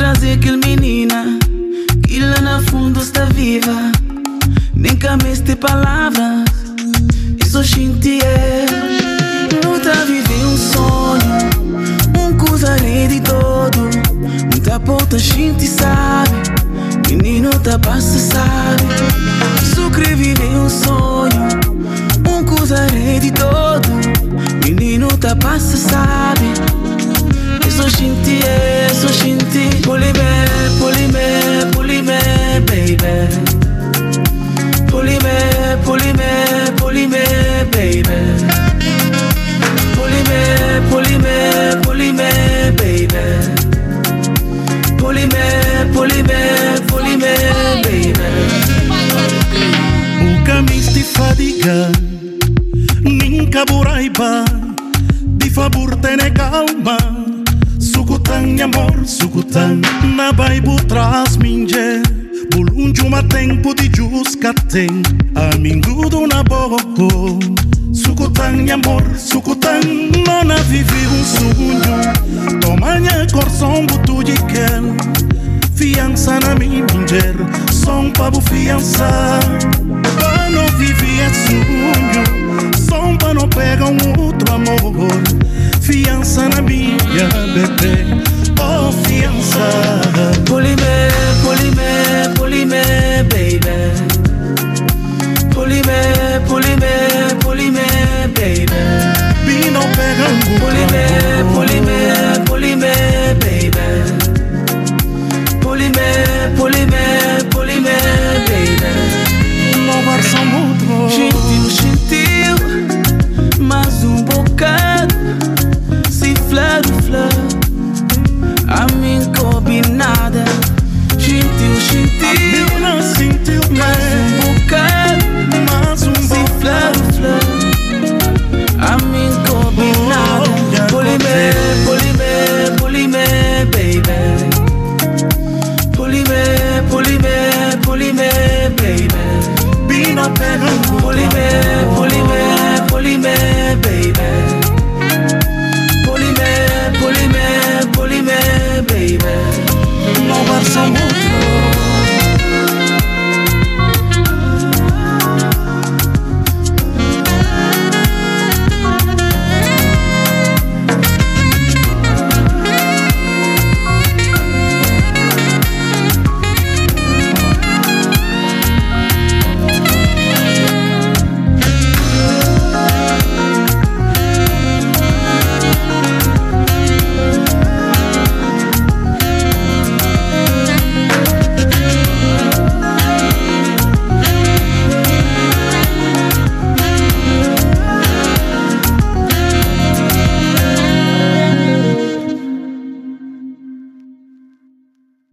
trazer aquele menina que lá na fundo está viva. Nem cameste palavras, e só senti não tá vivendo um sonho, coisa de todo. Muita pouca gente sabe, menino tá passa sabe. Só querer viver um sonho, coisa de todo. Menino tá passa sabe. E só senti polime, baby. Polime, baby. Polime, baby. Polime, baby. O caminho de fadiga, ninca buraiba, de favor tene calma. Sukutan amor, sukutan, na baibu tras minje. Bulunju ma tempo di giusca tem, amingudo na boco. Sukutan amor, sukutan, non vivi un sonho. Tomanha coração butu de quel, fiança na minjer, som pa bu fiança. Pa não vivi é sonho, som pa não pega outro amor. Fiança na minha bebê, oh fiança. Polime, baby. Polime, baby. Bino pegando Polime, baby. Polime, baby. Louvar só outro. Gentil, mais bocado. Se flor, a mim combinada. Gentil, não sentiu mais bocado. mais Se flor, a mim combinada. Polime, baby. Polime, baby. Bino pegando Polime, baby. Polime, baby. Louvar só outro.